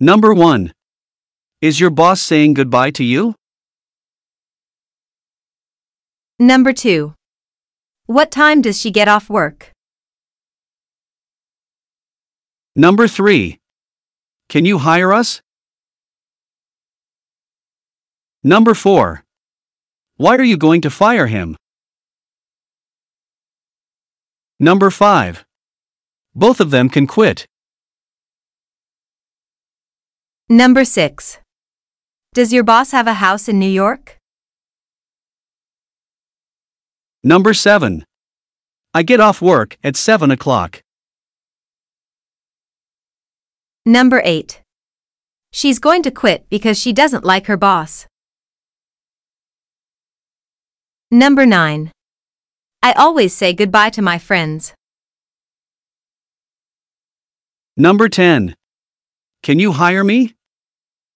Number 1. Is your boss saying goodbye to you? Number 2. What time does she get off work? Number 3. Can you hire us? Number 4. Why are you going to fire him? Number 5. Both of them can quit. Number 6. Does your boss have a house in New York? Number 7. I get off work at 7 o'clock. Number 8. She's going to quit because she doesn't like her boss. Number 9. I always say goodbye to my friends. Number 10. Can you hire me?